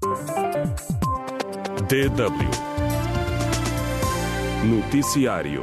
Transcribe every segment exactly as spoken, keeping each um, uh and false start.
D W Noticiário.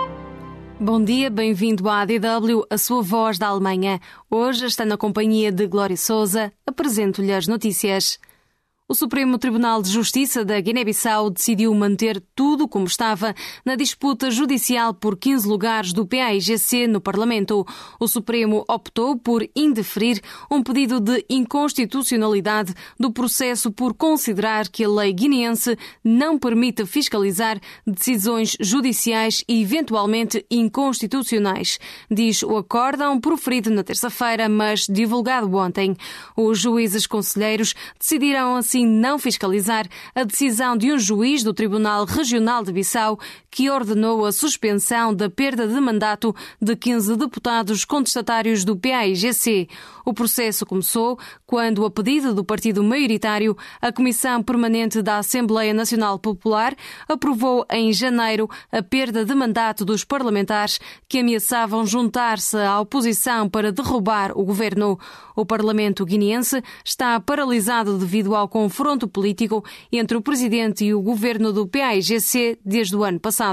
Bom dia, bem-vindo à D W, a sua voz da Alemanha. Hoje está na companhia de Glória Sousa. Apresento-lhe as notícias. O Supremo Tribunal de Justiça da Guiné-Bissau decidiu manter tudo como estava na disputa judicial por quinze lugares do P A I G C no Parlamento. O Supremo optou por indeferir um pedido de inconstitucionalidade do processo por considerar que a lei guineense não permite fiscalizar decisões judiciais e eventualmente inconstitucionais, diz o acórdão proferido na terça-feira, mas divulgado ontem. Os juízes conselheiros decidiram assim não fiscalizar a decisão de um juiz do Tribunal Regional de Bissau que ordenou a suspensão da perda de mandato de quinze deputados contestatários do P A I G C. O processo começou quando, a pedido do partido maioritário, a Comissão Permanente da Assembleia Nacional Popular aprovou em janeiro a perda de mandato dos parlamentares que ameaçavam juntar-se à oposição para derrubar o governo. O Parlamento guineense está paralisado devido ao confronto político entre o presidente e o governo do P A I G C desde o ano passado.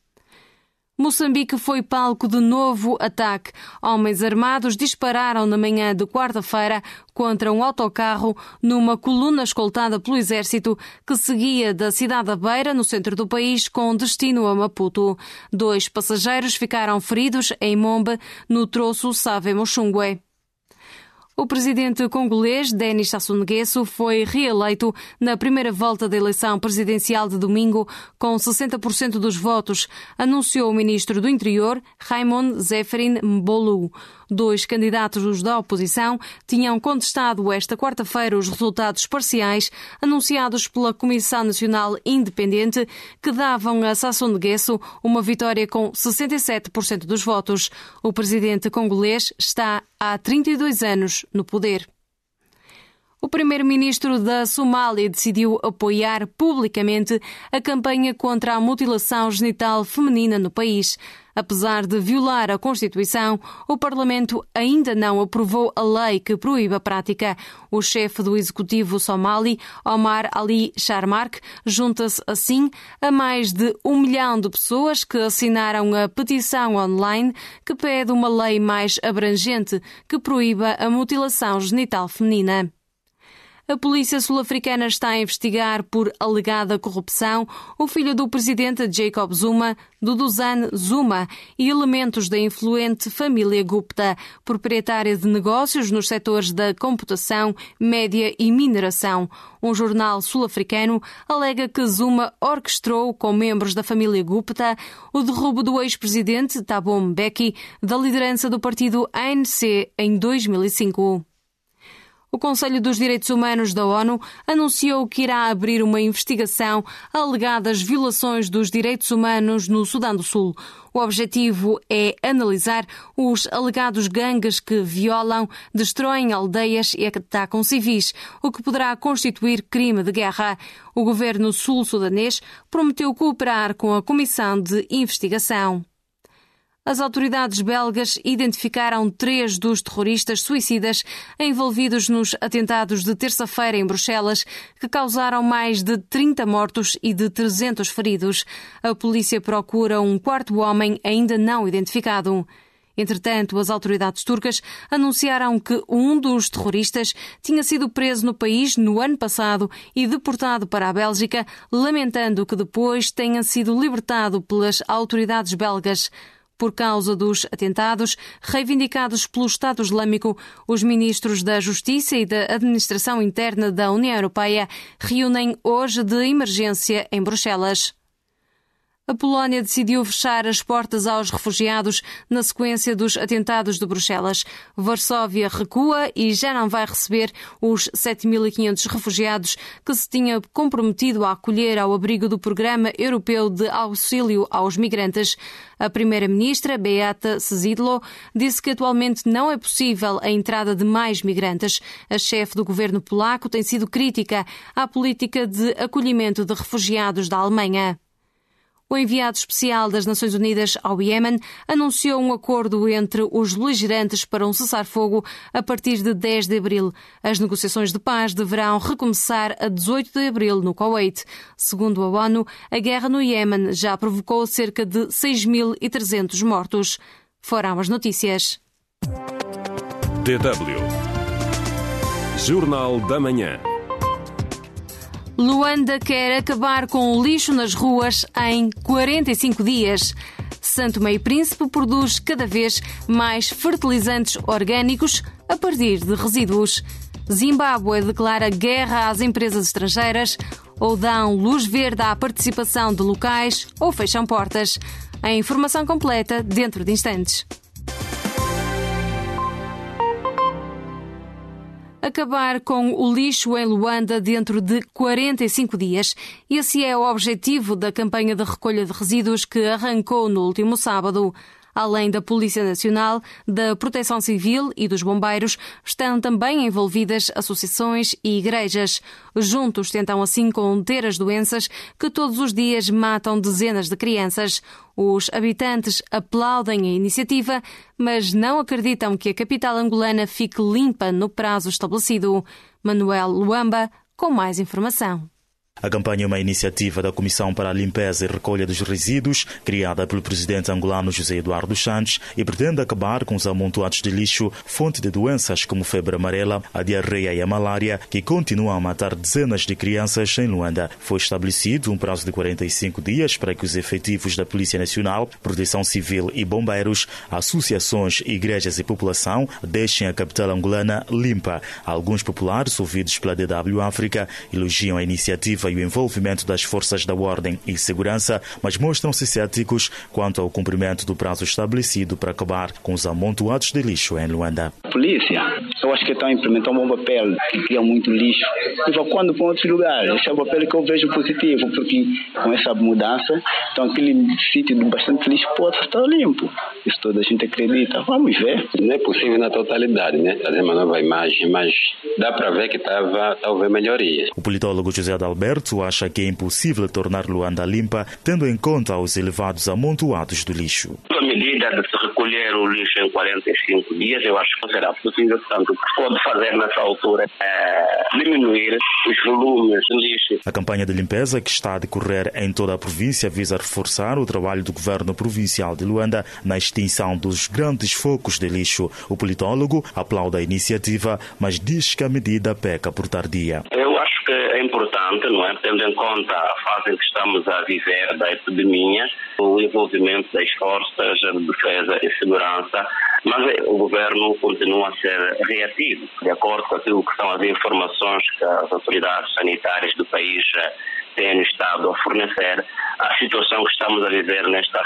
Moçambique foi palco de novo ataque. Homens armados dispararam na manhã de quarta-feira contra um autocarro numa coluna escoltada pelo exército que seguia da cidade da Beira, no centro do país, com destino a Maputo. Dois passageiros ficaram feridos em Mombe, no troço Save-Mochungue. O presidente congolês Denis Sassou Nguesso foi reeleito na primeira volta da eleição presidencial de domingo com sessenta por cento dos votos, anunciou o ministro do Interior, Raymond Zéphirine Mbolu. Dois candidatos da oposição tinham contestado esta quarta-feira os resultados parciais anunciados pela Comissão Nacional Independente, que davam a Sassou Nguesso uma vitória com sessenta e sete por cento dos votos. O presidente congolês está há trinta e dois anos no poder. O primeiro-ministro da Somália decidiu apoiar publicamente a campanha contra a mutilação genital feminina no país. Apesar de violar a Constituição, o Parlamento ainda não aprovou a lei que proíbe a prática. O chefe do executivo somali, Omar Ali Sharmark, junta-se assim a mais de um milhão de pessoas que assinaram a petição online que pede uma lei mais abrangente que proíba a mutilação genital feminina. A polícia sul-africana está a investigar por alegada corrupção o filho do presidente Jacob Zuma, Duduzane Zuma, e elementos da influente família Gupta, proprietária de negócios nos setores da computação, média e mineração. Um jornal sul-africano alega que Zuma orquestrou, com membros da família Gupta, o derrubo do ex-presidente Thabo Mbeki da liderança do partido A N C em dois mil e cinco. O Conselho dos Direitos Humanos da ONU anunciou que irá abrir uma investigação a alegadas violações dos direitos humanos no Sudão do Sul. O objetivo é analisar os alegados gangues que violam, destroem aldeias e atacam civis, o que poderá constituir crime de guerra. O governo sul-sudanês prometeu cooperar com a comissão de investigação. As autoridades belgas identificaram três dos terroristas suicidas envolvidos nos atentados de terça-feira em Bruxelas, que causaram mais de trinta mortos e de trezentos feridos. A polícia procura um quarto homem ainda não identificado. Entretanto, as autoridades turcas anunciaram que um dos terroristas tinha sido preso no país no ano passado e deportado para a Bélgica, lamentando que depois tenha sido libertado pelas autoridades belgas. Por causa dos atentados reivindicados pelo Estado Islâmico, os ministros da Justiça e da Administração Interna da União Europeia reúnem hoje de emergência em Bruxelas. A Polónia decidiu fechar as portas aos refugiados na sequência dos atentados de Bruxelas. Varsóvia recua e já não vai receber os sete mil e quinhentos refugiados que se tinha comprometido a acolher ao abrigo do Programa Europeu de Auxílio aos Migrantes. A primeira-ministra, Beata Szydło, disse que atualmente não é possível a entrada de mais migrantes. A chefe do governo polaco tem sido crítica à política de acolhimento de refugiados da Alemanha. O enviado especial das Nações Unidas ao Iémen anunciou um acordo entre os beligerantes para um cessar-fogo a partir de dez de abril. As negociações de paz deverão recomeçar a dezoito de abril no Kuwait. Segundo a ONU, a guerra no Iémen já provocou cerca de seis mil e trezentos mortos. Foram as notícias. D W Jornal da Manhã. Luanda quer acabar com o lixo nas ruas em quarenta e cinco dias. Santo Meio Príncipe produz cada vez mais fertilizantes orgânicos a partir de resíduos. Zimbábue declara guerra às empresas estrangeiras, ou dão luz verde à participação de locais ou fecham portas. A informação completa dentro de instantes. Acabar com o lixo em Luanda dentro de quarenta e cinco dias. Esse é o objetivo da campanha de recolha de resíduos que arrancou no último sábado. Além da Polícia Nacional, da Proteção Civil e dos bombeiros, estão também envolvidas associações e igrejas. Juntos tentam assim conter as doenças que todos os dias matam dezenas de crianças. Os habitantes aplaudem a iniciativa, mas não acreditam que a capital angolana fique limpa no prazo estabelecido. Manuel Luamba, com mais informação. A campanha é uma iniciativa da Comissão para a Limpeza e Recolha dos Resíduos, criada pelo presidente angolano José Eduardo Santos, e pretende acabar com os amontoados de lixo, fonte de doenças como febre amarela, a diarreia e a malária, que continuam a matar dezenas de crianças em Luanda. Foi estabelecido um prazo de quarenta e cinco dias para que os efetivos da Polícia Nacional, Proteção Civil e bombeiros, associações, igrejas e população deixem a capital angolana limpa. Alguns populares, ouvidos pela D W África, elogiam a iniciativa e o envolvimento das forças da ordem e segurança, mas mostram-se céticos quanto ao cumprimento do prazo estabelecido para acabar com os amontoados de lixo em Luanda. A polícia, eu acho que estão a implementar um bom papel, que cria muito lixo, evacuando para outros lugares. Esse é o papel que eu vejo positivo, porque com essa mudança, então aquele sítio de bastante lixo pode estar limpo. Isso toda a gente acredita. Vamos ver. Não é possível na totalidade, né? Fazer uma nova imagem, mas dá para ver que estava talvez melhoria. O politólogo José Adalberto acha que é impossível tornar Luanda limpa, tendo em conta os elevados amontoados do lixo. A medida de se recolher o lixo em quarenta e cinco dias, eu acho que não será possível. Portanto, o que se pode fazer nessa altura é diminuir os volumes de lixo. A campanha de limpeza, que está a decorrer em toda a província, visa reforçar o trabalho do governo provincial de Luanda na extinção dos grandes focos de lixo. O politólogo aplaude a iniciativa, mas diz que a medida peca por tardia. Eu acho que é importante, não é? Tendo em conta a fase em que estamos a viver da epidemia, o envolvimento das forças de defesa e segurança, mas o governo continua a ser reativo, de acordo com aquilo que são as informações que as autoridades sanitárias do país têm estado a fornecer. A situação que estamos a viver nesta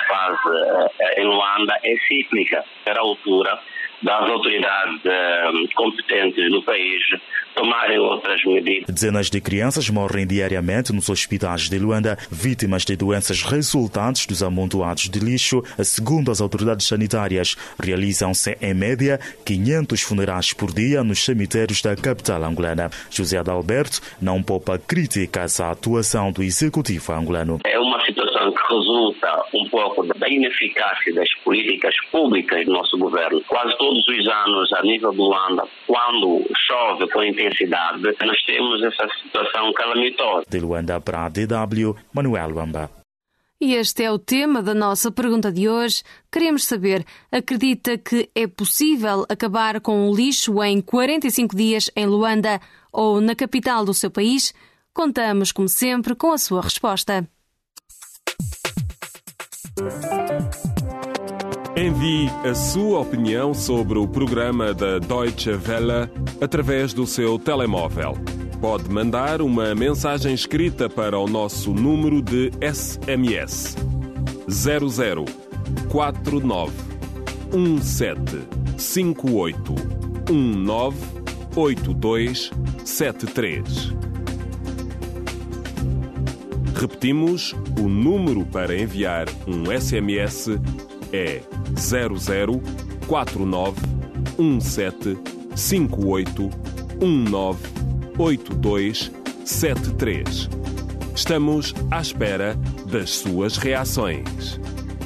fase em Luanda é cíclica. Era a altura das autoridades competentes no país tomarem outras medidas. Dezenas de crianças morrem diariamente nos hospitais de Luanda, vítimas de doenças resultantes dos amontoados de lixo. Segundo as autoridades sanitárias, realizam-se, em média, quinhentos funerais por dia nos cemitérios da capital angolana. José Adalberto não poupa críticas à atuação do executivo angolano. É uma situação que resulta um pouco da ineficácia das políticas públicas do nosso governo. Quase todos os anos, a nível de Luanda, quando chove com intensidade, nós temos essa situação calamitosa. De Luanda para a D W, Manuel Luamba. E este é o tema da nossa pergunta de hoje. Queremos saber, acredita que é possível acabar com o lixo em quarenta e cinco dias em Luanda ou na capital do seu país? Contamos, como sempre, com a sua resposta. Envie a sua opinião sobre o programa da Deutsche Welle através do seu telemóvel. Pode mandar uma mensagem escrita para o nosso número de S M S zero zero quatro nove um sete cinco oito um nove oito dois sete três. Repetimos, o número para enviar um S M S é zero zero quatro nove um sete cinco oito um nove oito dois sete três. Estamos à espera das suas reações.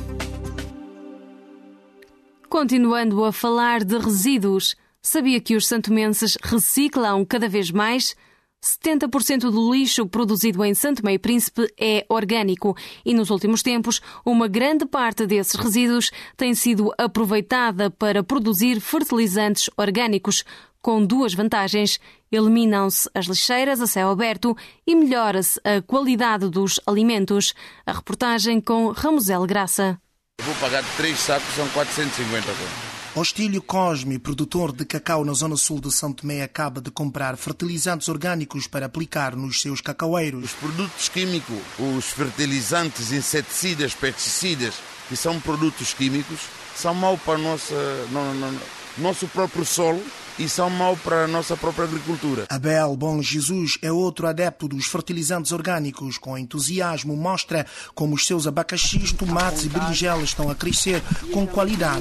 Continuando a falar de resíduos, sabia que os santomenses reciclam cada vez mais? setenta por cento do lixo produzido em São Tomé e Príncipe é orgânico e, nos últimos tempos, uma grande parte desses resíduos tem sido aproveitada para produzir fertilizantes orgânicos, com duas vantagens: eliminam-se as lixeiras a céu aberto e melhora-se a qualidade dos alimentos. A reportagem com Ramusel Graça. Vou pagar três sacos, são quatrocentos e cinquenta euros. Ostílio Cosme, produtor de cacau na zona sul de São Tomé, acaba de comprar fertilizantes orgânicos para aplicar nos seus cacaueiros. Os produtos químicos, os fertilizantes, inseticidas, pesticidas, que são produtos químicos, são maus para o nosso, no, no, nosso próprio solo e são maus para a nossa própria agricultura. Abel Bom Jesus é outro adepto dos fertilizantes orgânicos. Com entusiasmo mostra como os seus abacaxis, tomates e berinjelas estão a crescer com qualidade.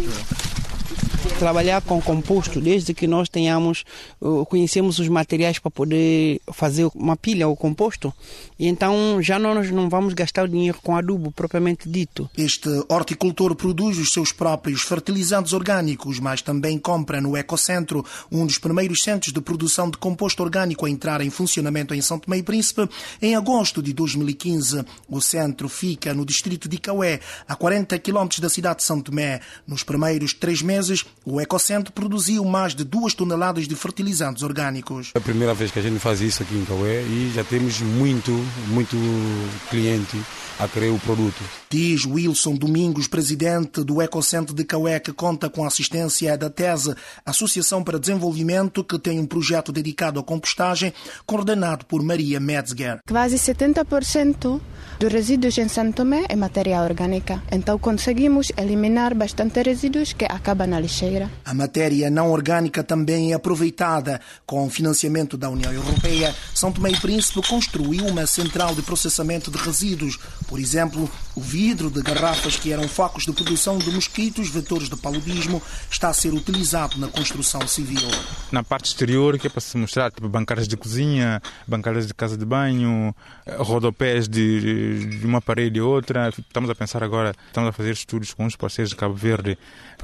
Trabalhar com composto, desde que nós tenhamos, conhecemos os materiais para poder fazer uma pilha ou composto, e então já não, nós não vamos gastar o dinheiro com adubo propriamente dito. Este horticultor produz os seus próprios fertilizantes orgânicos, mas também compra no Ecocentro, um dos primeiros centros de produção de composto orgânico a entrar em funcionamento em São Tomé e Príncipe em agosto de dois mil e quinze. O centro fica no distrito de Icaué, a quarenta quilómetros da cidade de São Tomé. Nos primeiros três meses, o Ecocentro produziu mais de duas toneladas de fertilizantes orgânicos. É a primeira vez que a gente faz isso aqui em Icaué e já temos muito, muito cliente a querer o produto. Diz Wilson Domingos, presidente do Ecocentro de Icaué, que conta com a assistência da TESE, Associação para Desenvolvimento, que tem um projeto dedicado à compostagem, coordenado por Maria Metzger. Quase setenta por cento dos resíduos em São Tomé é matéria orgânica, então conseguimos eliminar bastante resíduos que acabam na lixeira. A matéria não orgânica também é aproveitada. Com o financiamento da União Europeia, São Tomé e Príncipe construiu uma central de processamento de resíduos. Por exemplo, o vidro de garrafas que eram focos de produção de mosquitos, vetores de paludismo, está a ser utilizado na construção civil. Na parte exterior, que é para se mostrar, tipo bancárias de cozinha, bancárias de casa de banho, rodopés de, de uma parede e outra. Estamos a pensar agora, estamos a fazer estudos com os parceiros de Cabo Verde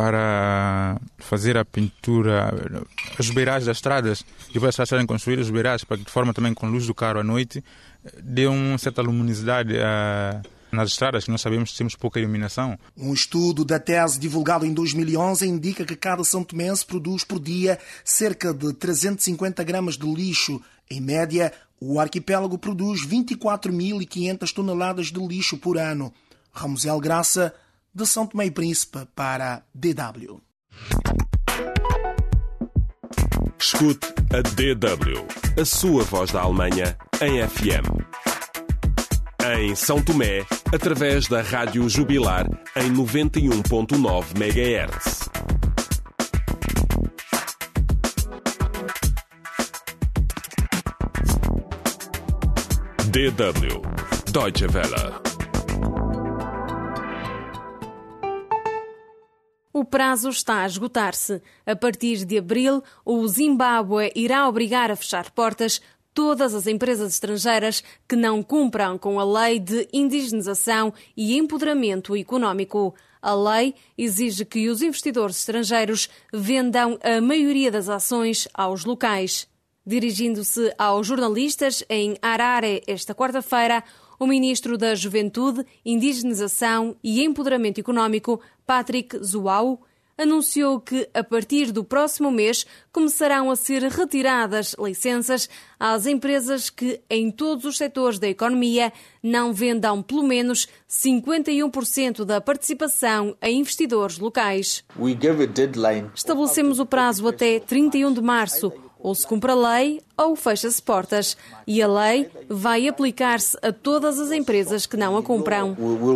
para fazer a pintura, as beiragens das estradas, e depois as serem construídas, as beiragens, para que de forma também com luz do carro à noite, dê uma certa luminosidade a, nas estradas, que nós sabemos que temos pouca iluminação. Um estudo da TESE divulgado em dois mil e onze indica que cada santomense produz por dia cerca de trezentos e cinquenta gramas de lixo. Em média, o arquipélago produz vinte e quatro mil e quinhentas toneladas de lixo por ano. Ramusel Graça, de São Tomé e Príncipe, para D W. Escute a D W, a sua voz da Alemanha, em F M. Em São Tomé, através da Rádio Jubilar, em noventa e um ponto nove megahertz. D W, Deutsche Welle. O prazo está a esgotar-se. A partir de abril, o Zimbábue irá obrigar a fechar portas todas as empresas estrangeiras que não cumpram com a Lei de Indigenização e Empoderamento Económico. A lei exige que os investidores estrangeiros vendam a maioria das ações aos locais. Dirigindo-se aos jornalistas em Harare esta quarta-feira, o ministro da Juventude, Indigenização e Empoderamento Económico, Patrick Zuau, anunciou que, a partir do próximo mês, começarão a ser retiradas licenças às empresas que, em todos os setores da economia, não vendam pelo menos cinquenta e um por cento da participação a investidores locais. Estabelecemos o prazo até trinta e um de março. Ou se cumpre a lei, ou fecha-se portas. E a lei vai aplicar-se a todas as empresas que não a cumpram.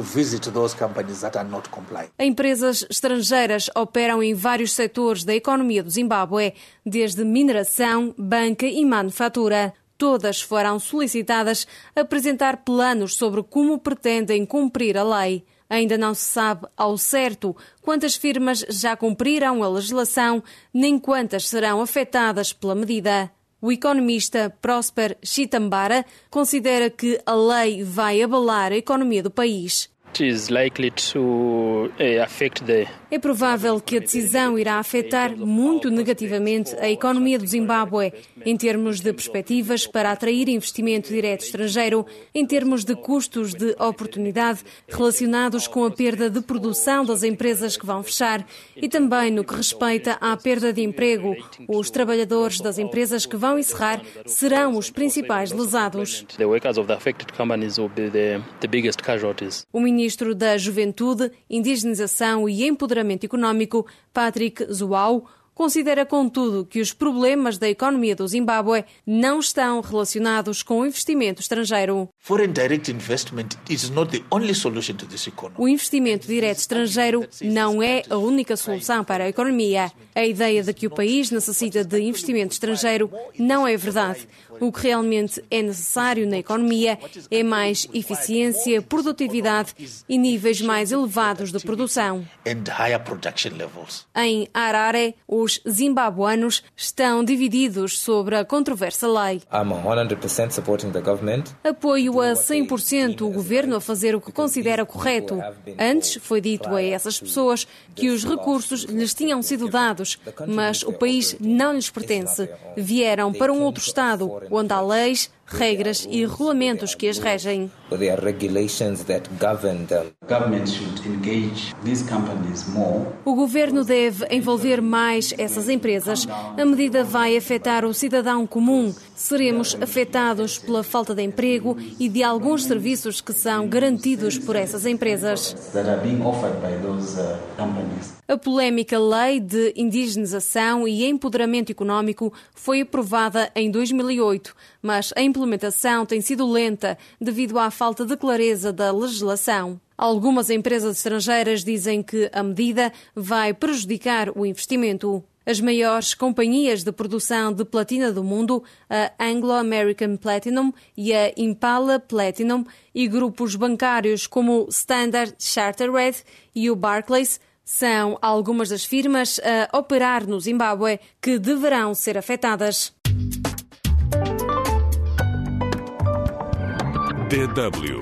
Empresas estrangeiras operam em vários setores da economia do Zimbábue, desde mineração, banca e manufatura. Todas foram solicitadas a apresentar planos sobre como pretendem cumprir a lei. Ainda não se sabe ao certo quantas firmas já cumpriram a legislação, nem quantas serão afetadas pela medida. O economista Prosper Chitambara considera que a lei vai abalar a economia do país. É provável que a decisão irá afetar muito negativamente a economia do Zimbábue, em termos de perspectivas para atrair investimento direto estrangeiro, em termos de custos de oportunidade relacionados com a perda de produção das empresas que vão fechar e também no que respeita à perda de emprego. Os trabalhadores das empresas que vão encerrar serão os principais lesados. O ministro da Juventude, Indigenização e Empoderamento Económico, Patrick Zuau, considera, contudo, que os problemas da economia do Zimbábue não estão relacionados com o investimento estrangeiro. O investimento direto estrangeiro não é a única solução para a economia. A ideia de que o país necessita de investimento estrangeiro não é verdade. O que realmente é necessário na economia é mais eficiência, produtividade e níveis mais elevados de produção. Em Harare, os zimbabuanos estão divididos sobre a controversa lei. Apoio a cem por cento o governo a fazer o que considera correto. Antes foi dito a essas pessoas que os recursos lhes tinham sido dados, mas o país não lhes pertence. Vieram para um outro Estado, onde há leis, regras e regulamentos que as regem. O governo deve envolver mais essas empresas. A medida vai afetar o cidadão comum. Seremos afetados pela falta de emprego e de alguns serviços que são garantidos por essas empresas. A polémica Lei de Indigenização e Empoderamento Económico foi aprovada em dois mil e oito, mas a implementação tem sido lenta devido à falta de clareza da legislação. Algumas empresas estrangeiras dizem que a medida vai prejudicar o investimento. As maiores companhias de produção de platina do mundo, a Anglo-American Platinum e a Impala Platinum, e grupos bancários como o Standard Chartered e o Barclays, são algumas das firmas a operar no Zimbábue que deverão ser afetadas. D W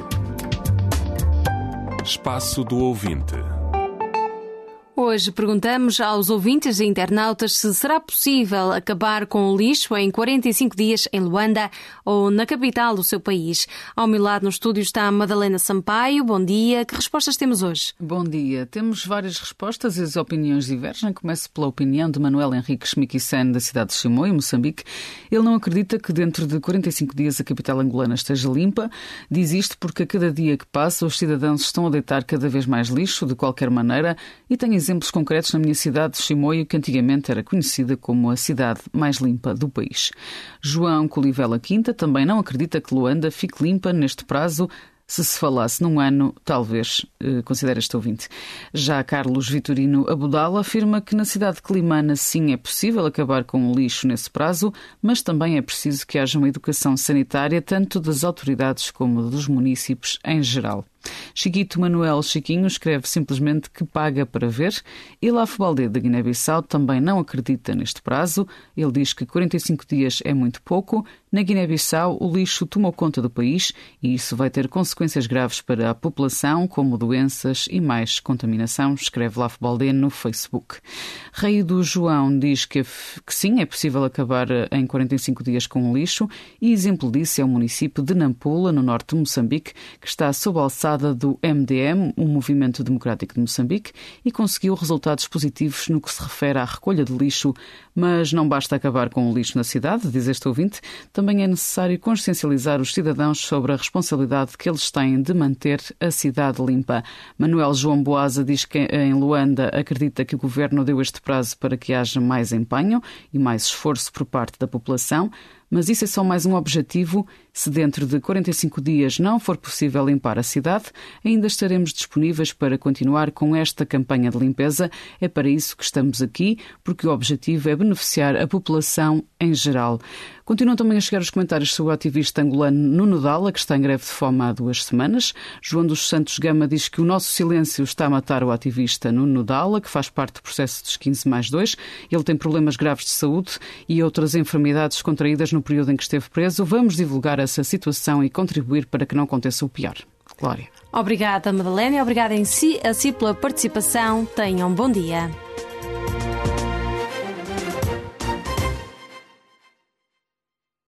Espaço do Ouvinte. Hoje perguntamos aos ouvintes e internautas se será possível acabar com o lixo em quarenta e cinco dias em Luanda ou na capital do seu país. Ao meu lado no estúdio está a Madalena Sampaio. Bom dia. Que respostas temos hoje? Bom dia. Temos várias respostas e as opiniões divergem. Começo pela opinião de Manuel Henrique Schmikisen, da cidade de Chimoio, Moçambique. Ele não acredita que dentro de quarenta e cinco dias a capital angolana esteja limpa. Diz isto porque a cada dia que passa os cidadãos estão a deitar cada vez mais lixo, de qualquer maneira, e tem exemplos concretos na minha cidade de Chimoio, que antigamente era conhecida como a cidade mais limpa do país. João Colivela Quinta também não acredita que Luanda fique limpa neste prazo. Se se falasse num ano, talvez, eh, considera este ouvinte. Já Carlos Vitorino Abudala afirma que na cidade de Climana sim é possível acabar com o lixo nesse prazo, mas também é preciso que haja uma educação sanitária tanto das autoridades como dos munícipes em geral. Chiquito Manuel Chiquinho escreve simplesmente que paga para ver. E Lafo Baldé, da Guiné-Bissau, também não acredita neste prazo. Ele diz que quarenta e cinco dias é muito pouco. Na Guiné-Bissau, o lixo tomou conta do país e isso vai ter consequências graves para a população, como doenças e mais contaminação, escreve Lafo Baldé no Facebook. Rei do João diz que, que sim, é possível acabar em quarenta e cinco dias com o lixo e exemplo disso é o município de Nampula, no norte de Moçambique, que está sob a alçada do M D M, o Movimento Democrático de Moçambique, e conseguiu resultados positivos no que se refere à recolha de lixo. Mas não basta acabar com o lixo na cidade, diz este ouvinte, também é necessário consciencializar os cidadãos sobre a responsabilidade que eles têm de manter a cidade limpa. Manuel João Boaza diz que em Luanda acredita que o governo deu este prazo para que haja mais empenho e mais esforço por parte da população, Mas isso é só mais um objetivo. Se dentro de quarenta e cinco dias não for possível limpar a cidade, ainda estaremos disponíveis para continuar com esta campanha de limpeza. É para isso que estamos aqui, porque o objetivo é beneficiar a população em geral. Continuam também a chegar os comentários sobre o ativista angolano Nuno Dalla, que está em greve de fome há duas semanas. João dos Santos Gama diz que o nosso silêncio está a matar o ativista Nuno Dalla, que faz parte do processo dos quinze mais dois. Ele tem problemas graves de saúde e outras enfermidades contraídas no período em que esteve preso. Vamos divulgar essa situação e contribuir para que não aconteça o pior. Glória. Obrigada, Madalena. Obrigada em si, a si pela participação. Tenham um bom dia.